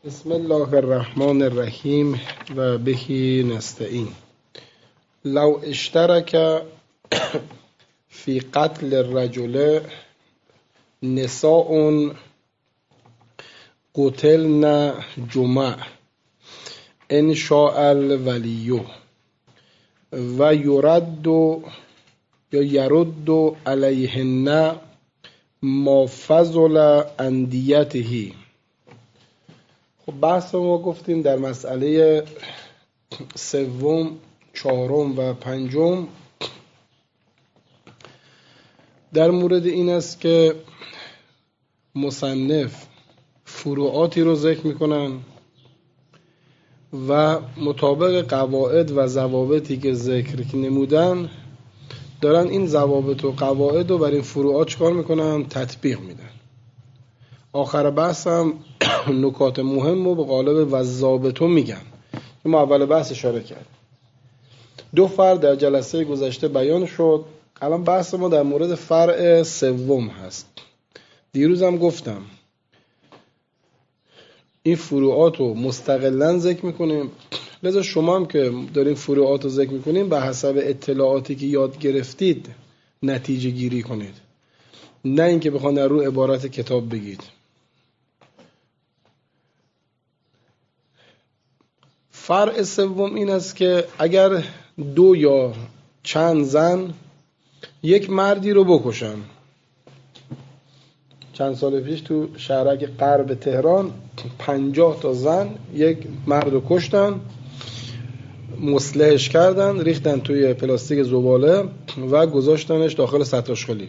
بسم الله الرحمن الرحیم و بهی نستعین. لو اشترک فی قتل الرجل نساء قتلن جمع ان شاء الولی و یرد علیهن ما فضل عن دیته. خب بحث ما گفتیم در مسئله سوم، چهارم و پنجم در مورد این است که مصنف فروعاتی رو ذکر میکنن و مطابق قواعد و ضوابطی که ذکر نمودن دارن این ضوابط و قواعد رو بر این فروعات چکار میکنن؟ تطبیق میدن. آخر بحث هم نکات مهم رو به قالب و ضابطو میگن که ما اول بحث اشاره کرد. دو فرع در جلسه گذشته بیان شد. الان بحث ما در مورد فرع سوم هست. دیروز هم گفتم این فروعات رو مستقلاً ذکر میکنیم، لذا شما هم که دارین فروعات رو ذکر میکنیم به حسب اطلاعاتی که یاد گرفتید نتیجه گیری کنید، نه اینکه بخواید در رو عبارت کتاب بگید. فرع سوم این است که اگر دو یا چند زن یک مردی رو بکشن. چند سال پیش تو شهرک غرب تهران 50 تا زن یک مرد رو کشتن، مسلحش کردن، ریختن توی پلاستیک زباله و گذاشتنش داخل سطح آشغالی.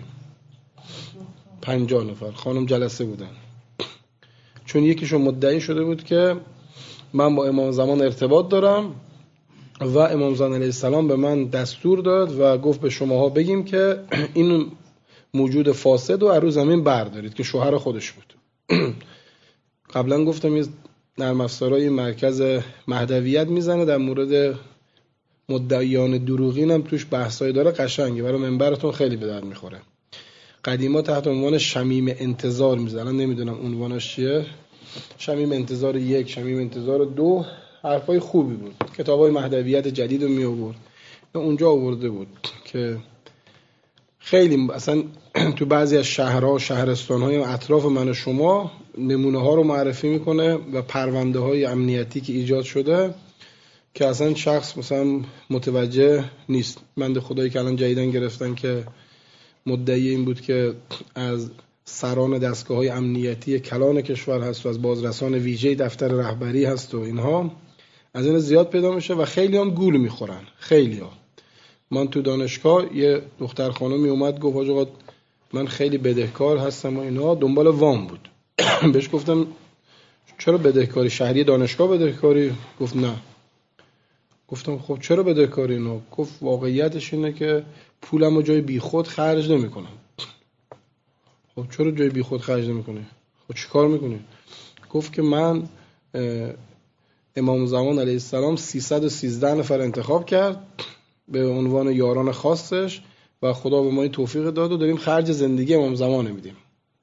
50 نفر خانم جلسه بودن، چون یکیشون مدعی شده بود که من با امام زمان ارتباط دارم و امام زمان علیه السلام به من دستور داد و گفت به شماها بگیم که این موجود فاسد رو از روی زمین بردارید، که شوهر خودش بود. قبلا گفتم یه نرم افزارای مرکز مهدویت میزنه در مورد مدعیان دروغین، هم توش بحثای داره قشنگه، برای منبرتون خیلی به درد میخوره. قدیما تحت عنوان شمیم انتظار میزنن، نمیدونم عنوانش چیه، شمیم انتظار 1، شمیم انتظار 2، حرفای خوبی بود. کتابای مهدویت جدید رو می آورد، اونجا آورده بود که خیلی اصلا تو بعضی از شهرها، شهرستان‌های اطراف من و شما نمونه ها رو معرفی میکنه و پرونده های امنیتی که ایجاد شده که اصلا شخص مثلا متوجه نیست. بنده خدایی که الان جدیدن گرفتن که مدعی این بود که از سران دستگاه‌های امنیتی کلان کشور هست و از بازرسان ویژه دفتر رهبری هست و اینها، از این زیاد پیدا میشه و خیلی هم گول میخورن. خیلی ها. من تو دانشگاه یه دختر خانمی اومد گفت حاج آقا من خیلی بدهکار هستم و اینها، دنبال وام بود. بهش گفتم چرا بدهکاری؟ شهری دانشگاه بدهکاری؟ گفت نه. گفتم خب چرا بدهکاری اینا؟ گفت واقعیتش اینه که پولمو جای بیخود خرج نمیکنم. خب چرا جای بی خود خرج نمی‌کنی؟ خب چیکار می‌کنی؟ گفت که من امام زمان علیه السلام 313 نفر انتخاب کرد به عنوان یاران خاصش و خدا به ما این توفیق داد و داریم خرج زندگی امام زمان میدیم.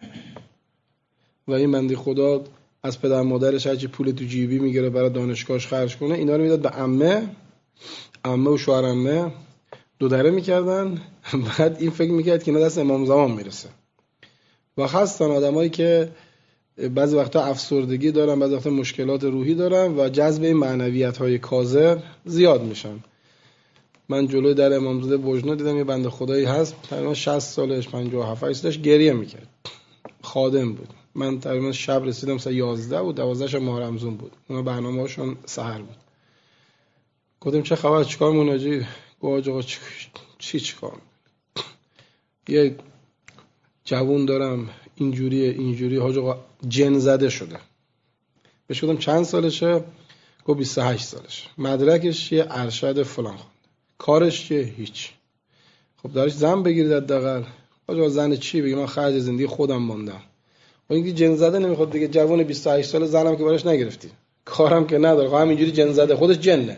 و این بنده خدا از پدر مادرش هرچی پول تو جیبی میگیره برای دانشگاهش خرج کنه، اینا رو میداد به عمه و شوهر عمه، دو دره می‌کردن. بعد این فکر می‌کرد که اینا دست امام زمان میرسه. و هستن آدمایی که بعضی وقتا افسردگی دارن، بعضی وقتا مشکلات روحی دارن و جذب این معنویت‌های کاذب زیاد میشن. من جلوی در امامزاده بوجنا دیدم یه بنده خدایی هست تقریبا 60 سالش، 57 سالش، گریه میکرد. خادم بود. من تقریبا شب رسیدم ساعت 11 بود، 12 ماه رمضان بود. اونا برنامه‌هاشون سحر بود. گفتم چه خبر، چیکار موناجی؟ گفت آقا چیکار؟ یه جوون دارم اینجوری حاج آقا جن زده شده. بهش گفتم چند سالشه؟ گفت 28 سالشه. مدرکش یه ارشد فلان خونده. کارش چیه؟ هیچ. خب دارش زن بگیرید حداقل. حاج آقا زن چی بگی؟ من خرج زندگی خودم موندم. و اینکه جن زده نمیخواد دیگه. جوون 28 ساله زنم که براش نگرفتی. کارم که نداره. خب همینجوری جن زده، خودش جنه.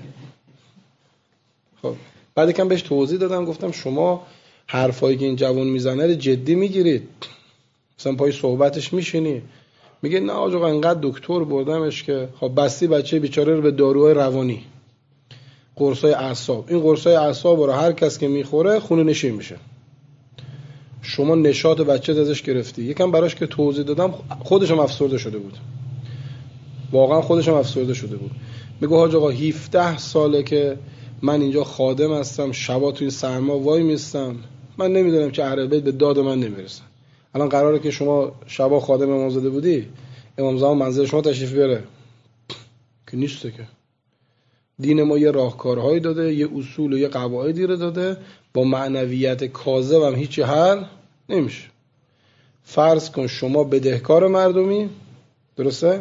خب بعد یکم بهش توضیح دادم، گفتم شما حرفایی که این جوون میزنه رو جدی میگیرید؟ مثلا پای صحبتش میشینی؟ میگه نه آقا انقدر دکتر بردمش که خب بستی بچه بیچاره رو به داروهای روانی، قرصای اعصاب. این قرصای اعصاب رو هر کس که میخوره خونه نشین میشه. شما نشاط بچه ازش گرفتی. یکم براش که توضیح دادم خودش هم افسرده شده بود، واقعا خودش هم افسرده شده بود. میگه حاج آقا 17 ساله که من اینجا خادم هستم، شبا تو این سرما وای میستم، من نمیدونم که اهل بیت به داد من نمیرسن. الان قراره که شما شبا خادم امامزاده بودی، امام زمان منزل شما تشریف بیاره که نیسته. که دین ما یه راهکارهایی داده، یه اصول و یه قواعدی رو داده، با معنویت کاذب هم هیچی حل نمیشه. فرض کن شما بدهکار مردمی، درسته؟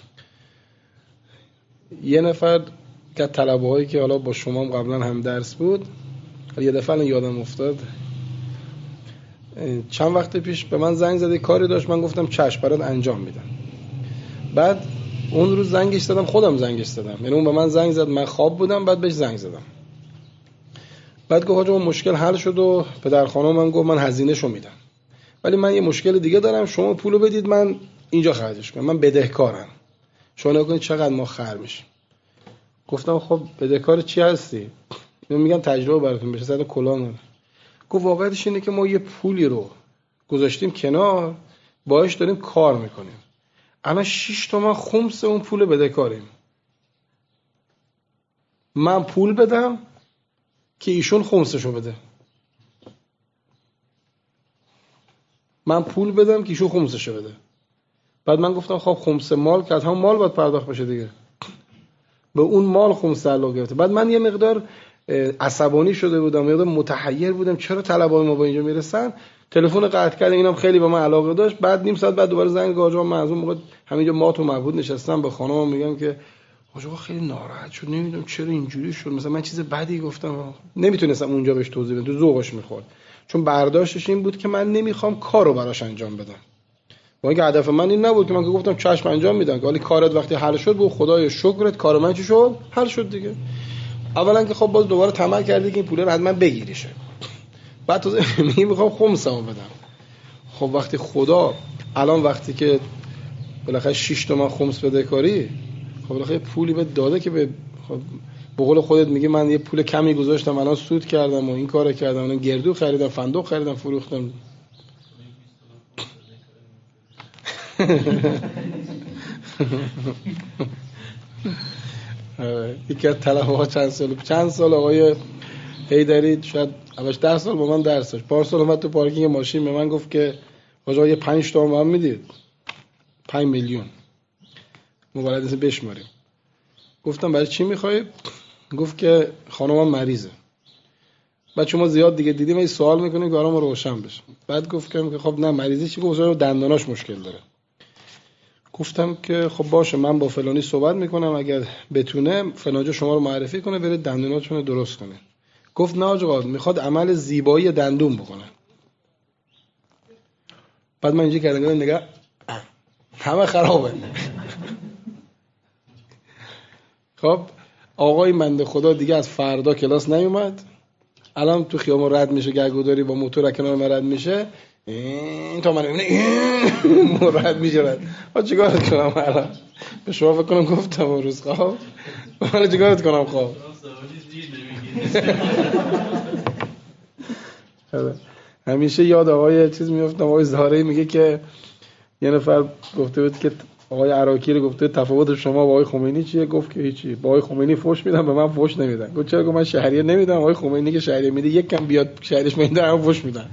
یه نفر که طلبه‌هایی که حالا با شما قبلا هم درس بود، یه دفعه یادم افتاد، چند وقت پیش به من زنگ زده، کاری داشت، من گفتم چشم برات انجام میدم. بعد اون روز زنگش زدم، خودم زنگش زدم، یعنی اون به من زنگ زد، من خواب بودم، بعد بهش زنگ زدم. بعد گفت آقا مشکل حل شد و پدر خانم من گفت من هزینه‌شو میدم، ولی من یه مشکل دیگه دارم، شما پولو بدید من اینجا خرجش کنم، من بدهکارم، شما نگاه کنید چقدر ما خر میشیم. گفتم خب بدهکار چی هستی؟ میگم تجربه براتون بشه، صد کلام. گفت واقعیتش اینه که ما یه پولی رو گذاشتیم کنار، باهاش داریم کار میکنیم، الان 6 تومن خمس اون پول بدهکاریم. من پول بدم که ایشون خمسشو بده، من پول بدم که ایشون خمسشو بده. بعد من گفتم خب خمس مال که از هم مال باید پرداخت بشه دیگه، به اون مال خمس تعلق گرفته. بعد من یه مقدار عصبانی شده بودم، یه مقدار متحیر بودم چرا طلبای ما با اینجا میرسن. تلفن قطع کردم، اینم خیلی به من علاقه داشت. بعد نیم ساعت بعد دوباره زنگ آقا من از اون موقع همینجا مات و معبود نشستم، به خانمم میگم که آقا خیلی ناراحت شد، نمیدونم چرا اینجوری شد، مثلا من چیز بدی گفتم. نمیتونستم اونجا بهش توضیح بدم، تو ذوقش میخورد، چون برداشتش این بود که من نمیخوام کارو براش انجام بدم. با اینکه هدف من این نبود که من گفتم چشم انجام میدم، ولی کارت وقتی حل شد بگو خدای شکرت کار من چی شد؟ حل شد دیگه. اولا که خب باز دوباره طمع کردی که این پوله رو حتما بگیریشه، بعد تو میخوام خمسمو بدم. خب وقتی خدا الان وقتی که بالاخره 6 تومن خمس بده کاری، خب بالاخره پولی به داده که به خب به قول خودت میگه من یه پول کمی گذاشتم الان سود کردم و این کارو کردم، الان گردو خریدم، فندق خریدم، فروختم. یکی از طلبه‌ها چند سال آقای حیدری، شاید اولش 10 سال با من درس داشت، پارسال اومد تو پارکینگ ماشین به من گفت که آقا یه 5 تومن هم میدید، 5 میلیون مبارزه بشماریم. گفتم برای چی میخوای؟ گفت که خانمم مریضه. بعد شما زیاد دیگه دیدیم این سوال میکنیم که برام روشن بشه. بعد گفت که خب نه مریضی چی؟ گفت دندوناش مشکل داره. گفتم که خب باشه من با فلانی صحبت میکنم، اگر بتونه فلانجا شما رو معرفی کنه برید دندوناتون رو درست کنه. گفت نه آقا میخواد عمل زیبایی دندون بکنه. بعد من اینجا کردم نگاه همه خرابه. خب آقای بنده خدا دیگه از فردا کلاس نیومد، الان تو خیابون رد میشه، گرگوداری با موتور کنار من رد میشه، این تا من میبینه رد میشه رد. ما چیکارت کنم الان؟ به شما فکر کنم گفتم اون روز خواب من چیکارت کنم؟ خواب همیشه یاد آقای چیز میافتم، آقای زهره‌ای میگه که یه نفر گفته بود که آقای عراقی رو گفته تفاوت شما با آقای خمینی چیه؟ گفت که هیچی، با آقای خمینی فوش میدن به من فوش نمیدن. گفت چرا؟ گفت من شهریه نمیدم، آقای خمینی که شهریه میده یک کم بیاد شهریش میده هم فوش میدن.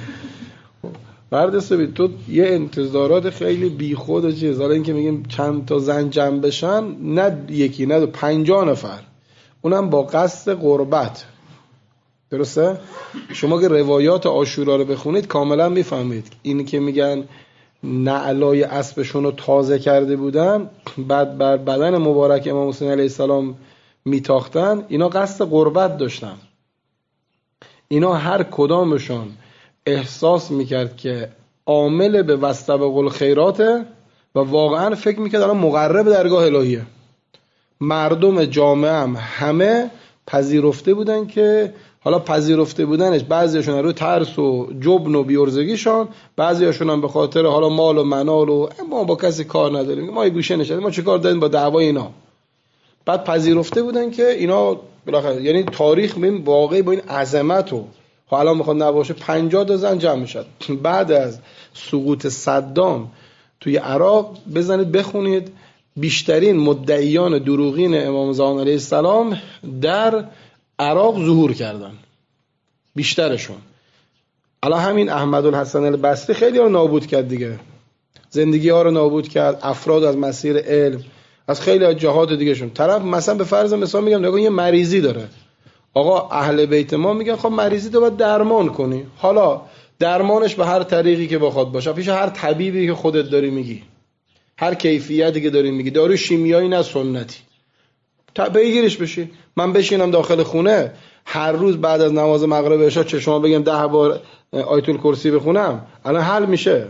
بردسته تو یه انتظارات خیلی بیخود و چیز، حالا این که میگیم چند تا زن جمع بشن، نه یکی نه 50 نفر، اونم با قصد قربت. درسته؟ شما که روایات عاشورا رو بخونید کاملا میفهمید این که میگن نعلای اسبشون رو تازه کرده بودن، بعد بر بدن مبارک امام حسین علیه السلام میتاختن، اینا قصد قربت داشتن. اینا هر کدامشون احساس میکرد که عامل به وستبق الخیراته و واقعا فکر میکرد الان مقرب درگاه الهیه. مردم جامعه هم همه پذیرفته بودن که حالا پذیرفته بودنش بعضیاشون رو ترس و جبن و بیورزگیشان، بعضیاشون هم به خاطر حالا مال و منال و ما با کسی کار نداریم، ما یه گوشه نشدیم، ما چیکار داریم با دعوای اینا. بعد پذیرفته بودن که اینا بالاخره، یعنی تاریخ ببین واقعی با این عظمت و حالا میخواد نباشه 50 تا زن جمع میشد. بعد از سقوط صدام توی عراق بزنید بخونید بیشترین مدعیان دروغین امام زمان علیه السلام در عراق ظهور کردن، بیشترشون. الان همین احمدالحسن البصری خیلی ها رو نابود کرد دیگه، زندگی ها رو نابود کرد، افراد از مسیر علم، از خیلی از جهات دیگه شون. طرف مثلا به فرض مثال میگم نگاه یه مریضی داره، آقا اهل بیت ما میگن خب مریضی تو باید درمان کنی، حالا درمانش به هر طریقی که بخواد باشه، پیش هر طبیبی که خودت داری میگی، هر کیفیتی که داری میگی، دارو شیمیایی نه سنتی، بگیرش بشی. من بشینم داخل خونه هر روز بعد از نماز مغرب عشا چه شما بگم 10 بار آیت الکرسی بخونم، الان حل میشه.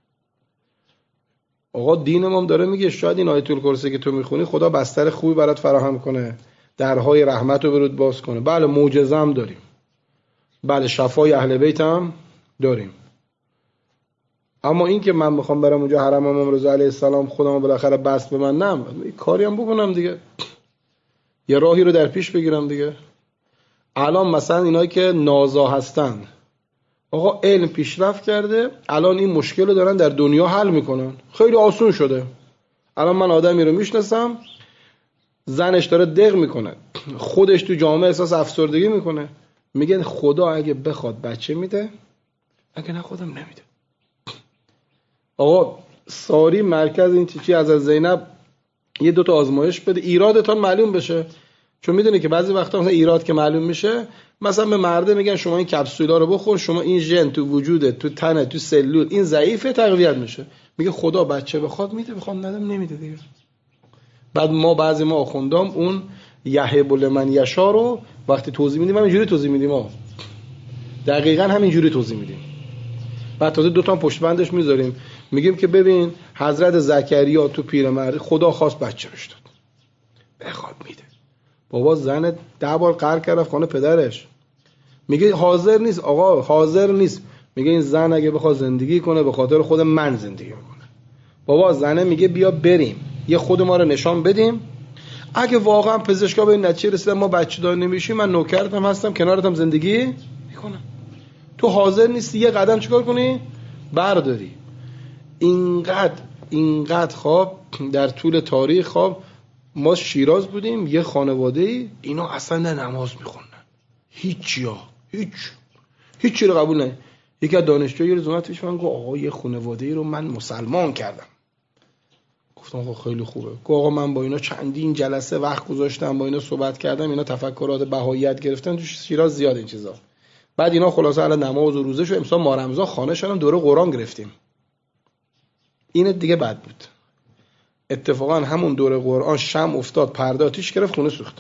آقا دین ما داره میگه شاید این آیت الکرسی که تو میخونی خدا بستر خوبی برات فراهم کنه، درهای رحمت رو برات باز کنه. بله معجزه هم داریم، بله شفای اهل بیت هم داریم، اما این که من میخوام برم اونجا حرم امام رضا علیه السلام خودمو بالاخره بست به من، نه کاری هم بکنم دیگه، یه راهی رو در پیش بگیرم دیگه. الان مثلا اینایی که نازا هستن، آقا علم پیشرفت کرده، الان این مشکل رو دارن در دنیا حل میکنن، خیلی آسون شده. الان من آدمی رو میشناسم زنش داره دق میکنه، خودش تو جامعه احساس افسردگی میکنه، میگن خدا اگه بخواد بچه میده، اگه نه خودم نمیده. آقا ساری مرکز این چیزی از زینب یه 2 تا آزمایش بده ایرادتون معلوم بشه، چون میدونی که بعضی وقتا مثلا ایراد که معلوم میشه، مثلا به مرده میگن شما این کپسولا رو بخور، شما این ژن تو وجودت، تو تنت، تو سلول این ضعیفه، تقویت میشه. میگه خدا بچه بخواد میده، بخواد ندم نمیده دیگه. بعد ما بعضی ما آخوندام اون یهب لمن یشا رو وقتی توضیح میدیم همینجوری توضیح میدیم، ما دقیقاً همینجوری توضیح میدیم. بعد تازه 2 تا پشت بندش میذاریم، میگیم که ببین حضرت زکریا تو پیرمرد خدا خواست بچه بهش داد، بخواد میده. بابا زن 10 بار قهر کرد خانه پدرش، میگه حاضر نیست، آقا حاضر نیست. میگه این زن اگه بخواد زندگی کنه به خاطر خود من زندگی میکنه. بابا زنه میگه بیا بریم یه خود ما رو نشان بدیم، اگه واقعا پزشکا به این نتیجه رسیدن ما بچه دار نمیشیم، من نوکرتم هستم کنارتم زندگی میکنم. تو حاضر نیستی یه قدم چیکار کنی؟ برداری. اینقدر خواب در طول تاریخ خواب. ما شیراز بودیم یه خانواده‌ای اینا اصلا نه نماز میخونن، هیچی رو قبول نه. یکی از دانشجوها یه روز اومد پیش من گفت آقا یه خانواده‌ای رو من مسلمان کردم. گفتم آقا خیلی خوبه. گفت آقا من با اینا چندین جلسه وقت گذاشتم، با اینا صحبت کردم، اینا تفکرات بهاییت گرفتن، تو شیراز زیاد این چیزا. بعد اینا خلاصه الان نماز و روزه شو امسال ما رمضان خانه شدن دوره قرآن گرفتیم. این دیگه بد بود. اتفاقا همون دوره قرآن شم افتاد، پرده آتیش گرفت، خونه سوخت.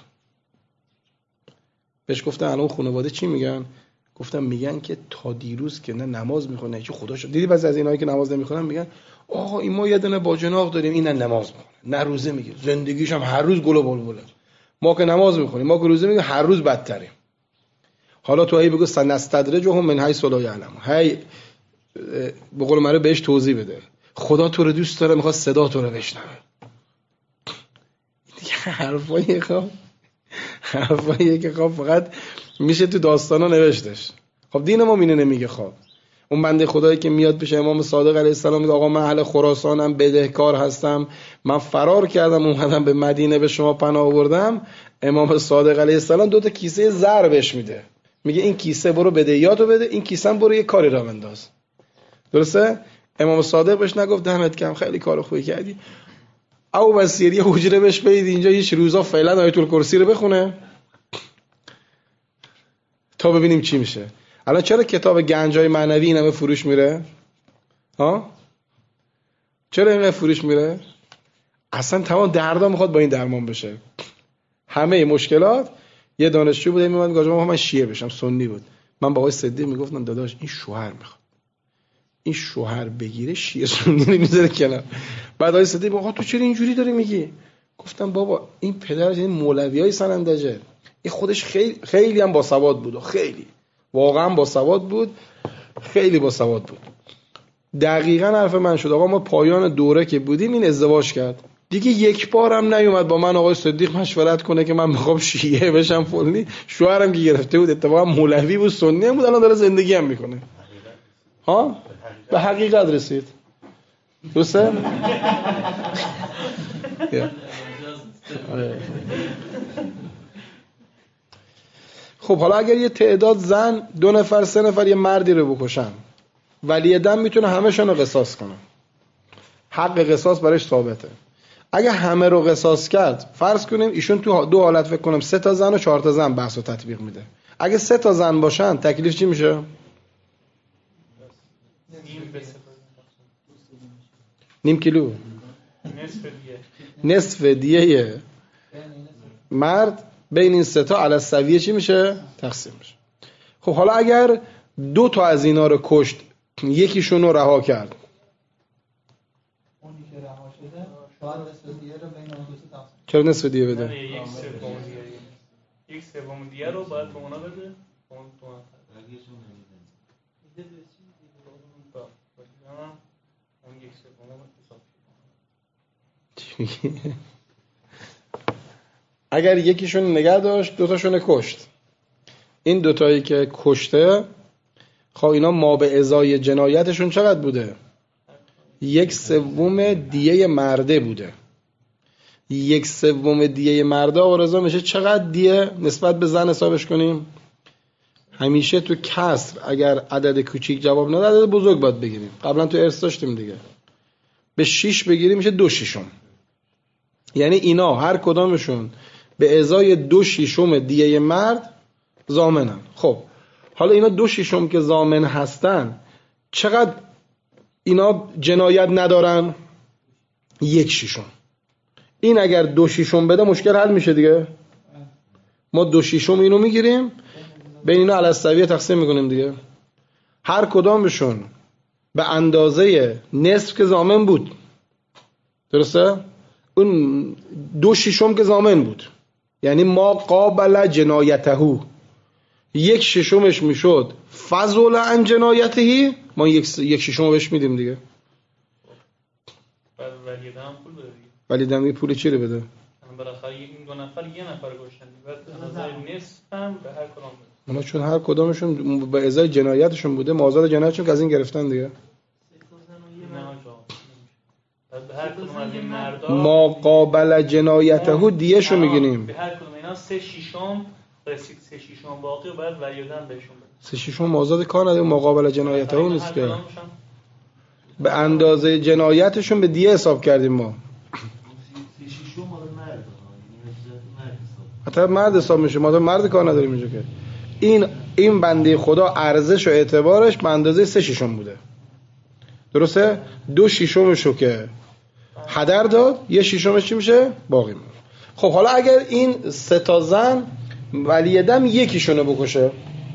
بهش گفتن الان خانواده چی میگن؟ گفتم میگن که تا دیروز که نه نماز میخونه که خدا شد. دیدی بعضی از اینایی که نماز نمیخونن میگن آقا این ما یه دونه باجناق داریم این نه نماز میخونه نه روزه میگه، زندگیش هم هر روز گل و بلبله. ما که نماز میخونیم، ما که روزه میگیم، هر روز بدتریم. حالا تو هی بگو سنستدرجهم من حیث لا یعلمون، هی به قول معروف بهش توضیح بده. خدا تو رو دوست داره، میخواد صدا تو رو بشنوه. دیگه حرفاییه که خب فقط میشه تو داستانا نوشتش. خب دین ما اینو نمیگه. خب اون بنده خدایی که میاد پیش امام صادق علیه السلام میگه آقا من اهل خراسانم، بدهکار هستم، من فرار کردم اومدم به مدینه به شما پناه آوردم. امام صادق علیه السلام 2 تا کیسه زر بهش میده، میگه این کیسه برو بدهیاتو بده، این کیسه هم برو یه کاری راه بنداز. درسته؟ امام صادق بهش نگفت دمت گرم خیلی کار خوبی کردی، او بصیری حجره بهش بدید اینجا هیچ روزا فعلا آیت الکرسی رو بخونه تا ببینیم چی میشه. الان چرا کتاب گنجای معنوی این همه فروش میره؟ ها؟ چرا اینقدر فروش میره؟ اصلا تمام دردا میخواد با این درمان بشه. همه مشکلات. یه دانشجو بود میومد گفت من شیعه بشم، سنی بود. من با آقای صدیق میگفتم داداش این شوهر میخواد، این شوهر بگیره شیعه سنی رو میذاره کنار. بعد آقای صدیق آقا تو چرا اینجوری داری میگی؟ گفتم بابا این پدرش این مولویای سنندجه، این خودش خیلی هم باسواد بود، خیلی واقعا باسواد بود، خیلی باسواد بود. دقیقاً حرف من شد. آقا ما پایان دوره که بودیم این ازدواج کرد دیگه، یک بارم نیومد با من آقای صدیق مشورت کنه که من میخوام شیعه بشم فلانی. شوهرم که گرفته بود اتفاقا مولوی بود، سنی هم بود، الان داره زندگی هم میکنه. ها به حقیقت رسید. درسته؟ خب حالا اگر یه تعداد زن 2 نفر 3 نفر یه مردی رو بکشن، ولی دم میتونه همه‌شون رو قصاص کنه، حق قصاص برایش ثابته. اگه همه رو قصاص کرد، فرض کنیم ایشون تو 2 حالت فکر کنم 3 تا زن و 4 تا زن بحث رو تطبیق میده. اگه 3 تا زن باشن تکلیف چی میشه؟ نیم کیلو نصف دیه مرد بین این 3 تا علی السویه چی میشه؟ تقسیم میشه. خب حالا اگر 2 تا از اینا رو کشت، یکیشون رو رها کرد، اونی که رها شده باید نصف دیه رو بین اون 2 تا تقسیم. چرا نصف دیه بده؟ یک سوم دیه رو باید به اونا بده. اون تو اگر یکیشون نگه داشت 2 تاشون کشت، این 2 تایی که کشته خب اینا ما به ازای جنایتشون چقدر بوده؟ 1/3 دیه مرده بوده. 1/3 دیه مرده آرزا میشه چقدر دیه نسبت به زن حسابش کنیم؟ همیشه تو کسر اگر عدد کوچیک جواب نداد عدد بزرگ باید بگیریم. قبلا تو ارث داشتیم دیگه. به 6 بگیریم میشه 2/6. یعنی اینا هر کدامشون به ازای 2/6 دیه مرد ضامنن. خب حالا اینا 2/6 که ضامن هستن چقدر اینا جنایت ندارن؟ 1/6. این اگر 2/6 بده مشکل حل میشه دیگه. ما 2/6 اینو میگیریم بین اینا علی السویه تقسیم میکنیم دیگه. هر کدامشون به اندازه نصف که ضامن بود، درسته؟ اون 2/6 که ضامن بود، یعنی ما قابل جنایته، 1/6 میشد فضل عن جنایته، ما 1/6 بهش میدیم دیگه. ولی دم پول بده دیگه. ولی دم پول چی رو بده؟ بالاخره این 2 نفر یه نفر گشتن، بعد به نظر نصف هم به هر کدوم بده. اونا چون هر کدامشون به ازای جنایتشون بوده، مازاد جنایتشون که از این گرفتن دیگه. ما قابل جنایته دیهشو میگیریم. به هر کدوم اینا 3/6 رسید، 3/6 باقی رو باید ولیدن بهشون بده. 3/6 مازاد کار نداره، مقابل جنایته نیست که. به اندازه جنایتشون به دیه حساب کردیم ما. 3/6 مال مرد، حتی مرد حساب میشه، ما مرد کار نداریم اینجا که. این بنده خدا ارزش و اعتبارش به اندازه 3/6 بوده. درسته؟ 2/6 که هدر داد، 1/6 چی میشه؟ باقی میشه. خب حالا اگر این 3 تا زن ولی دم یکیشونو بکشه،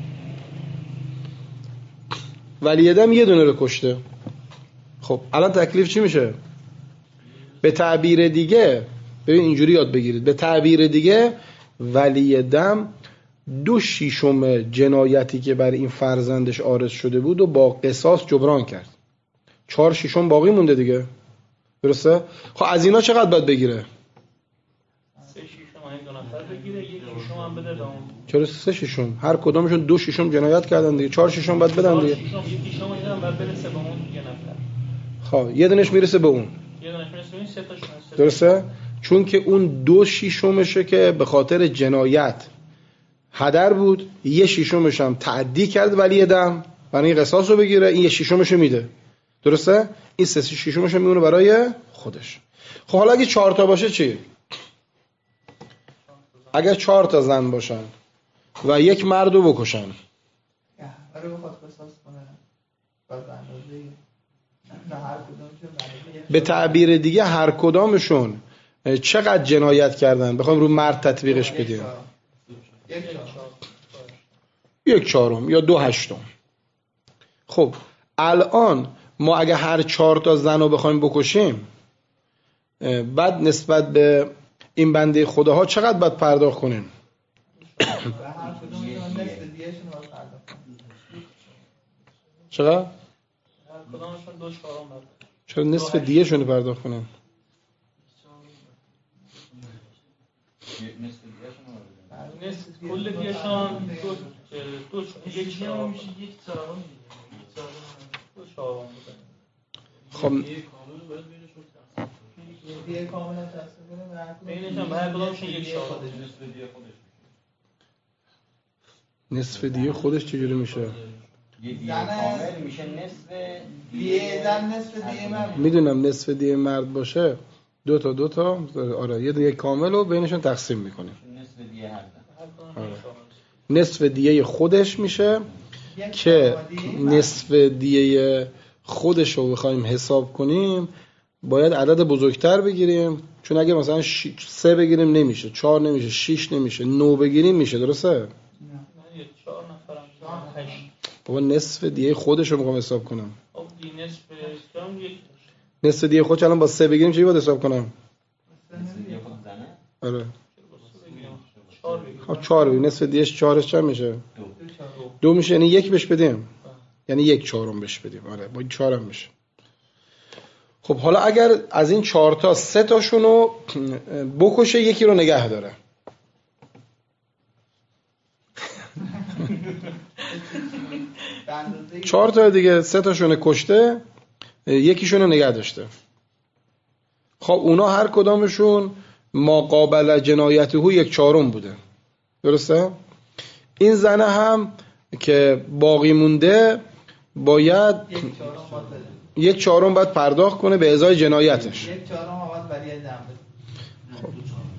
ولی دم یه دونه رو کشته، خب الان تکلیف چی میشه؟ به تعبیر دیگه ببین اینجوری یاد بگیرید، به تعبیر دیگه ولی دم 2/6 جنایتی که برای این فرزندش آرز شده بود و با قصاص جبران کرد. 4/6 باقی مونده دیگه، درسته؟ خب از اینا چقدر باید بگیره؟ 3/6 این 2 نفر بگیره، 1/6 هم بده به اون. چرا 3/6؟ هر کدومشون 2/6 جنایت کردن دیگه، 4/6 باید بدن دیگه. 1/6 اینا باید برسه به اون یه نفر. خب یه دونش میرسه به اون. یه دونش میرسه به این 3 تاشون. درسته؟ چون که اون 2/6 که به خاطر جنایت هدر بود، 1/6 هم تعدی کرد ولی دم برای قصاص رو بگیره، این 1/6 میده. درسته؟ این 3/6 میمونه برای خودش. خب حالا اگه 4 تا باشه چی؟ اگر 4 تا زن باشن و یک مرد رو بکشن، به تعبیر دیگه هر کدامشون چقدر جنایت کردن بخوایم رو مرد تطبیقش بدیم؟ 1/4 یا 2/8. خب الان ما اگه هر 4 تا زن رو بخوایم بکشیم، بعد نسبت به این بنده خداها چقدر باید پرداخت کنیم؟ هر کدومشون نصف دیهشون رو باید پرداخت کنن. چقدر؟ هر کدامشون 2/4 باید. چرا نصف دیه شونه پرداخت کنم؟ نصف کل دیهشان یک چهارم میشه. 2/4 بوده. خب دیه کامل هم تقسیم کنیم به هر کدوم. بینشون به هر کدامشون 1/4. نصف دیه خودش چجوری میشه؟ یه دیه کامل میشه نصف دیه زن نصف دیه مرد. میدونم نصف دیه مرد باشه دو تا آره یه دیه کامل رو بینشون تقسیم میکنیم. نصف دیه هر زن. آره. نصف دیه خودش میشه که نصف دیه خودش رو بخوایم حساب کنیم باید عدد بزرگتر بگیریم، چون اگه مثلا 3 بگیریم نمیشه، 4 نمیشه، 6 نمیشه، 9 بگیریم میشه. درسته؟ من 4 نفرم 8. بابا نصف دیه خودش رو میخوام حساب کنم. خب دی نصف کم یک نصف دیه خودش الان با 3 بگیریم چی باید حساب کنم؟ نصف دیه خود زنه؟ آره 4 بگیم. خب 4 بگیم، نصف دیهش 4ش چند میشه؟ 2 میشه، یعنی 1 بهش بدیم، یعنی 1/4 بهش بدیم. آره با 4 هم میشه. خب حالا اگر از این 4 تا 3 تاشون رو بکشه یکی رو نگه داره، بندازه 4 تا دیگه 3 تاشون کشته یکیشون رو نگه داشته. خب اونا هر کدامشون ما قابل جنایته 1/4 بوده. درسته؟ این زنه هم که باقی مونده باید 1/4 باید پرداخت کنه به ازای جنایتش. 1/4 باید ولی دم بده.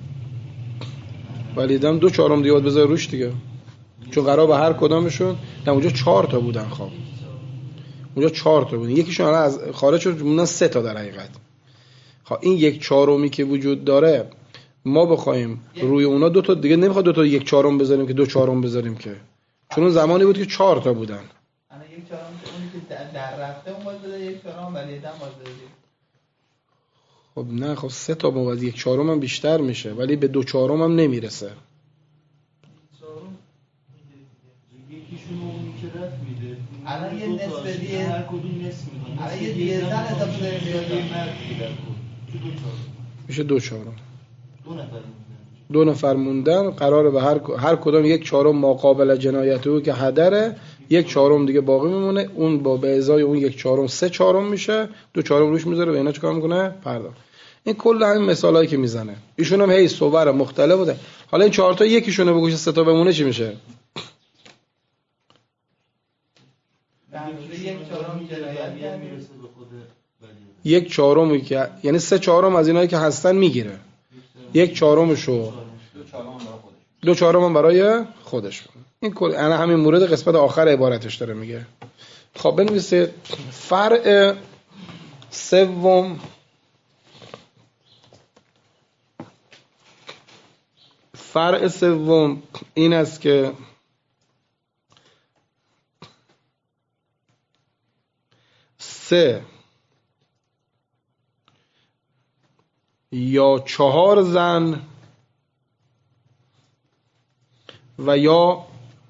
ولی دم 2/4 دیگه باید بذاره روش دیگه، چون قرار به هر کدامشون نه اونجا 4 تا بودن. خب اونجا 4 تا بودن، یکیشون الان از خارج شد موندن 3 تا در حقیقت. خب این 1/4 که وجود داره ما بخوایم روی اونا 2 تا دیگه نمیخواد 2 تا 1/4 بذاریم که 2/4 بذاریم که، چون اون زمانی بود که 4 تا بودن. الان 1/4 اونی که در رفته اون باید بده 1/4 ولی دم باید بده. خب نه خب 3 تا بود 1/4 هم بیشتر میشه ولی به 2/4 هم نمیرسه. یکیشون اونی که رفت میده. الان یه نصف دیه هر کدوم نصف میدن. الان یه دیه زن اضافه داریم بیاد. میشه 2/4. 2 نفر موندن. 2 نفر موندن قراره به هر کدام 1/4 ما قابل جنایته که هدره، 1/4 دیگه باقی میمونه، اون با به ازای اون 1/4 3/4 میشه، 2/4 روش میذاره و اینا چیکار میکنه؟ پرداخت. این کل همین مثالایی که میزنه. ایشون هم هی صور مختلف بوده. حالا این 4 تا یکیشونو بگوشه 3 تا بمونه چی میشه؟ بندازه 1/4 جنایت میرسه به خود ولی. 1/4 که یعنی 3/4 از اینایی که هستن میگیره، 1/4 2/4 هم برای خودش. این کل انا همین مورد قسمت آخر عبارتش داره میگه. خب بنویسید فرع سوم این است که سه یا 4 زن و یا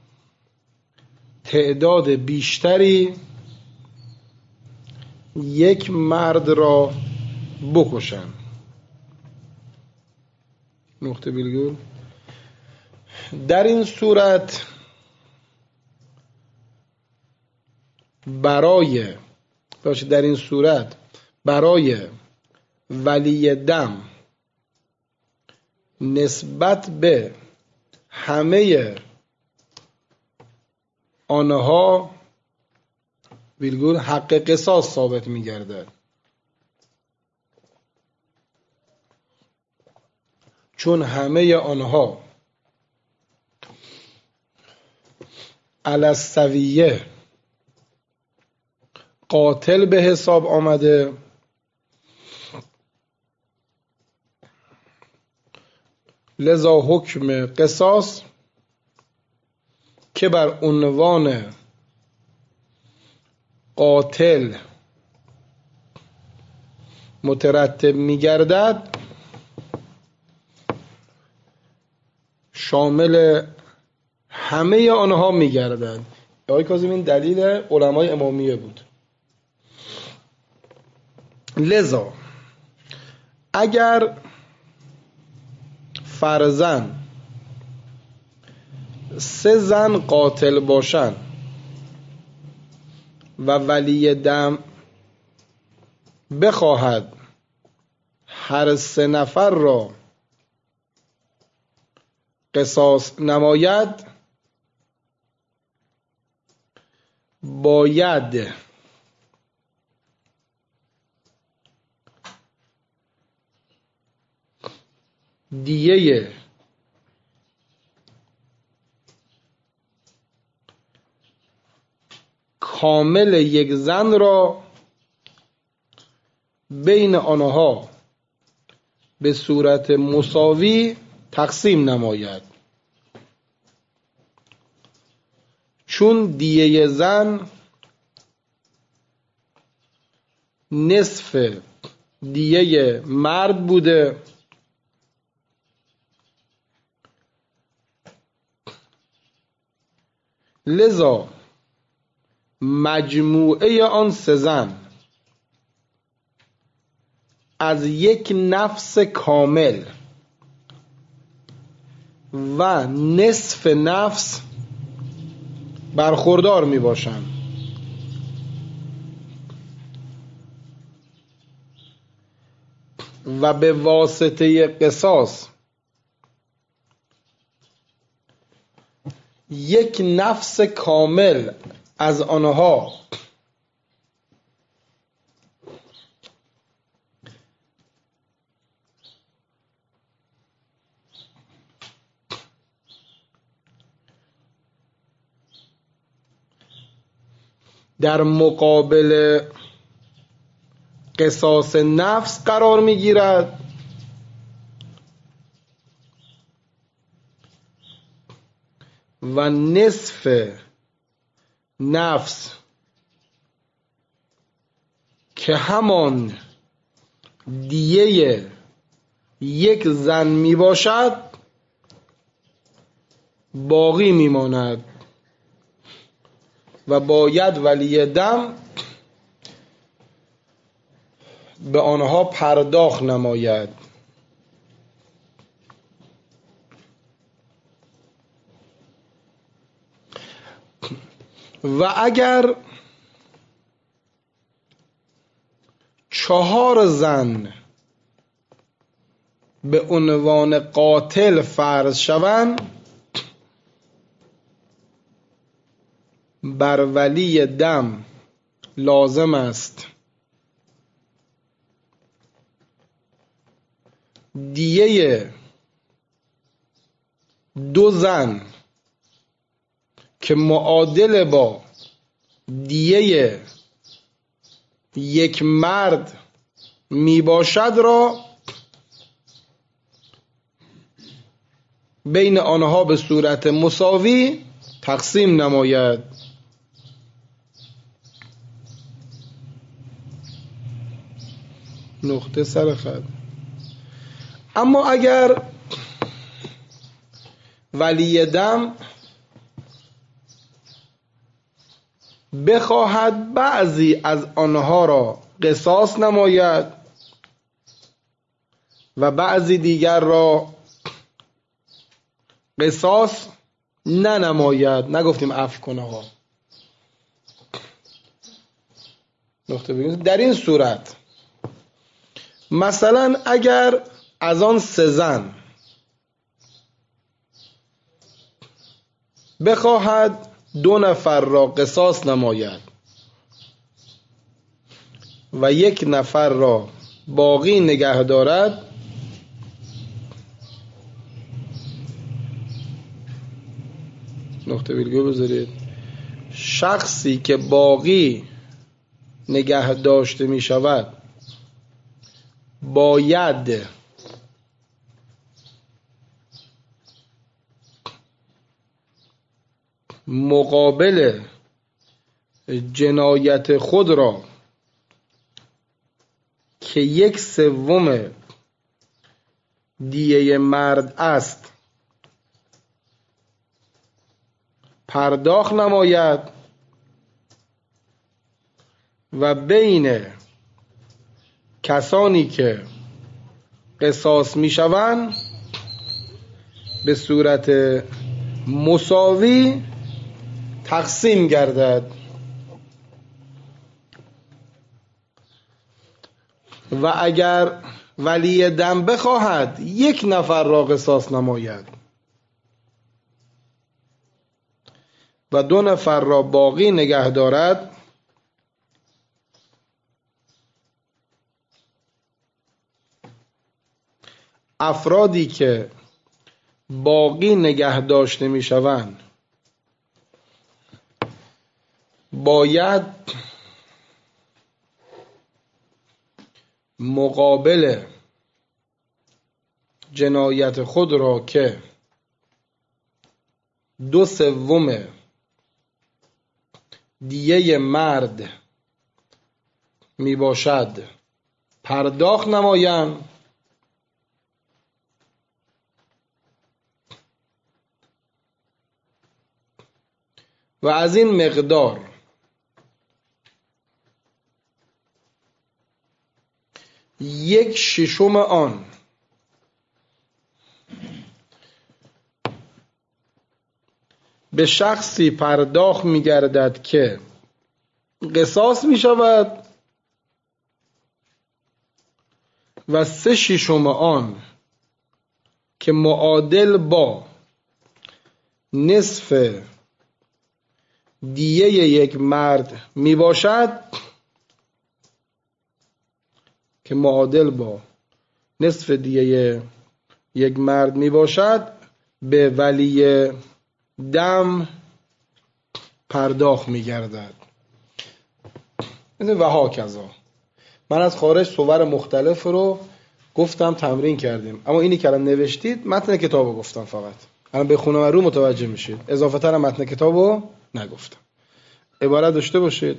تعداد بیشتری یک مرد را بکشن. نقطه ویرگول. در این صورت برای ولی دم نسبت به همه آنها ویرگول حق قصاص ثابت می‌گردد، چون همه آنها علی السویه قاتل به حساب آمده، لذا حکم قصاص که بر عنوان قاتل مترتب می‌گردد شامل همه آنها میگردند. آقای کاظمی این دلیل علمای امامیه بود. لذا اگر فرزن 3 زن قاتل باشن و ولی دم بخواهد هر 3 نفر را قصاص نماید، باید دیه کامل یک زن را بین آنها به صورت مساوی تقسیم نماید، چون دیه زن نصف دیه مرد بوده لذا مجموعه آن 3 زن از یک نفس کامل و نصف نفس برخوردار می باشند و به واسطه قصاص یک نفس کامل از آنها در مقابل قصاص نفس قرار می‌گیرد و نصف نفس که همان دیه یک زن می باشد باقی می ماند و باید ولی دم به آنها پرداخت نماید. و اگر 4 زن به عنوان قاتل فرض شوند، بر ولی دم لازم است دیه 2 زن که معادل با دیه یک مرد می باشد را بین آنها به صورت مساوی تقسیم نماید. نقطه سر خط. اما اگر ولی دم بخواهد بعضی از آنها را قصاص نماید و بعضی دیگر را قصاص ننماید، نگفتیم عفو کنه ها، نقطه بگیم در این صورت مثلا اگر از آن 3 زن بخواهد 2 نفر را قصاص نماید و 1 نفر را باقی نگه دارد، نقطه ویرگول بذارید، شخصی که باقی نگه داشته می شود باید مقابل جنایت خود را که 1/3 دیه مرد است پرداخت نماید و بین کسانی که قصاص میشوند به صورت مساوی تقسیم گردد و اگر ولی دم بخواهد یک نفر را قصاص نماید و 2 نفر را باقی نگه دارد، افرادی که باقی نگه داشته می شوند باید مقابل جنایت خود را که 2/3 دیه مرد می باشد پرداخت نمایند و از این مقدار 1/6 آن به شخصی پرداخت می گردد که قصاص می شود و 3/6 آن که معادل با نصف دیه یک مرد می باشد، که معادل با نصف دیه یک مرد می باشد به ولی دم پرداخت می گردد. و هاکذا. من از خارج صور مختلف رو گفتم، تمرین کردیم، اما اینی که الان نوشتید متن کتابو گفتم فقط. الان بخونم رو متوجه میشید. اضافه تر متن کتابو نگفتم. عبارت داشته باشید: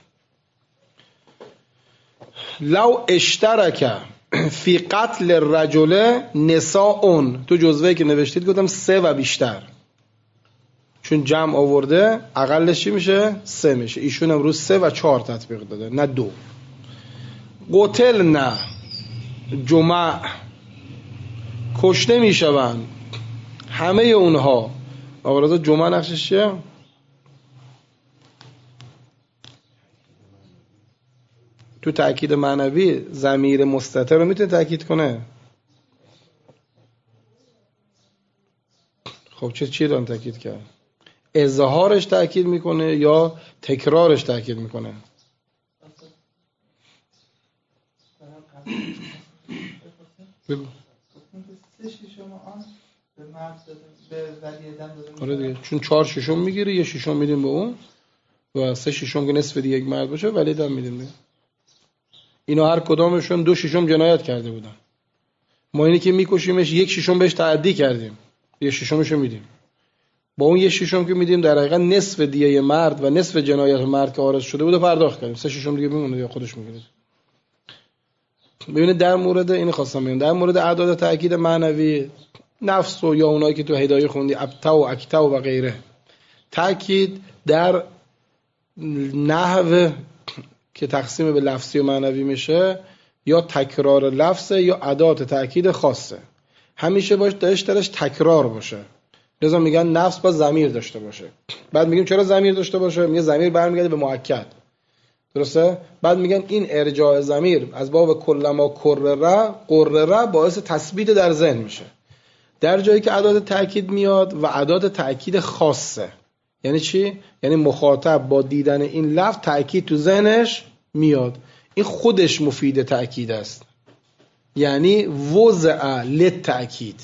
لو اشترک فی قتل الرجل نساء، تو جزوه‌ای که نوشتید گفتم 3 و بیشتر، چون جمع آورده اقلش چی میشه؟ 3 میشه. ایشون هم روز 3 و 4 تطبیق داده، نه 2. قتل نه جمع کشته میشوند همه اونها. آقا جمع نقشش چیه؟ تو تأکید معنوی ضمیر مستتر رو میتونه تأکید کنه. خب چی دارن تأکید کرد؟ اظهارش تأکید میکنه یا تکرارش تأکید میکنه؟ بگو. آره دیگه، چون 4/6 میگیری، 1/6 میدیم به اون و 3/6 که نصف دیگه یک مرد باشه ولی دم میدیم دیگه. اینا هر کدامشون 2/6 جنایت کرده بودن. ما اینی که میکشیمش 1/6 بهش تعدی کردیم، 1/6 میدیم. با اون 1/6 که میدیم در حقیقت نصف دیه مرد و نصف جنایت مرد که عارض شده بود پرداخت کردیم. 3/6 دیگه میمونه یا خودش میگیره. ببینید در مورد این خواستم بگم، در مورد اعداد تأکید معنوی نفس و یا اونایی که تو هدایه خوندی ابتا و اکتا و غیره، تأکید در نحو که تقسیم به لفظی و معنوی میشه یا تکرار لفظه یا ادات تأکید خاصه. همیشه باش درش تکرار باشه. لذا میگن نفس با ضمیر داشته باشه. بعد میگیم چرا ضمیر داشته باشه؟ میگه ضمیر برمیگرده به مؤکد. درسته؟ بعد میگن این ارجاع ضمیر از باب کلما قرره باعث تثبیت در ذهن میشه. در جایی که ادات تأکید میاد و ادات تأکید خاصه. یعنی چی؟ یعنی مخاطب با دیدن این لفظ تأکید تو ذهنش میاد. این خودش مفید تأکید است. یعنی وضع للتأکید،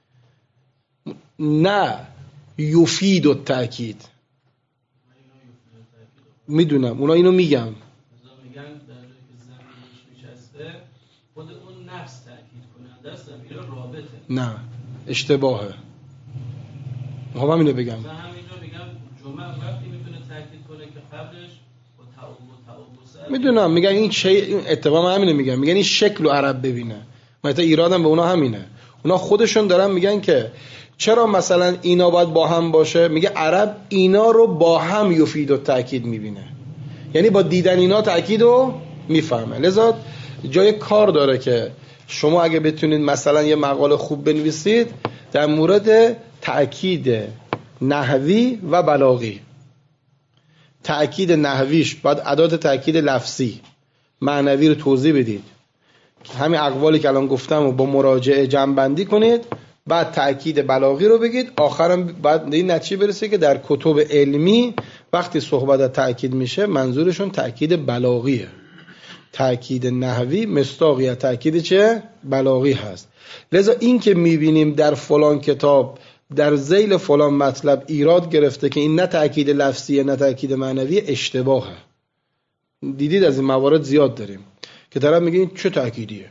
نه یفید التأکید. میدونم اونا اینو میگن. میگن در جایی که ضمیرش میشسته خود اون نفس تأکید کنه، دست ضمیر رابطه. نه، اشتباهه. میخوام اینو بگم. مثلا همینجا میگم جمعه وقتی میتونه تأکید کنه که قبلش با تعوض میدونم میگن این چه اتفاقا همینو میگن این شکل و عرب ببینه. مثلا ایرادم به اونا همینه. اونا خودشون دارن میگن که چرا مثلا اینا باید با هم باشه؟ میگه عرب اینا رو با هم یفید و تأکید میبینه، یعنی با دیدن اینا تأکید رو میفهمه. لذا جای کار داره که شما اگه بتونید مثلا یه مقاله خوب بنویسید در مورد تأکید نحوی و بلاغی. تأکید نحویش باید ادات تأکید لفظی معنوی رو توضیح بدید، همین اقوالی که الان گفتم رو با مراجعه جمع‌بندی کنید، بعد تأکید بلاغی رو بگید، آخرم بعد این نتیجه برسه که در کتب علمی وقتی صحبت از تأکید میشه منظورشون تأکید بلاغیه. تأکید نحوی مصداقی تأکید چه؟ بلاغی هست. لذا این که میبینیم در فلان کتاب در ذیل فلان مطلب ایراد گرفته که این نه تأکید لفظیه نه تأکید معنوی، اشتباهه. دیدید از این موارد زیاد داریم که طرف میگه این چه تأکیدیه؟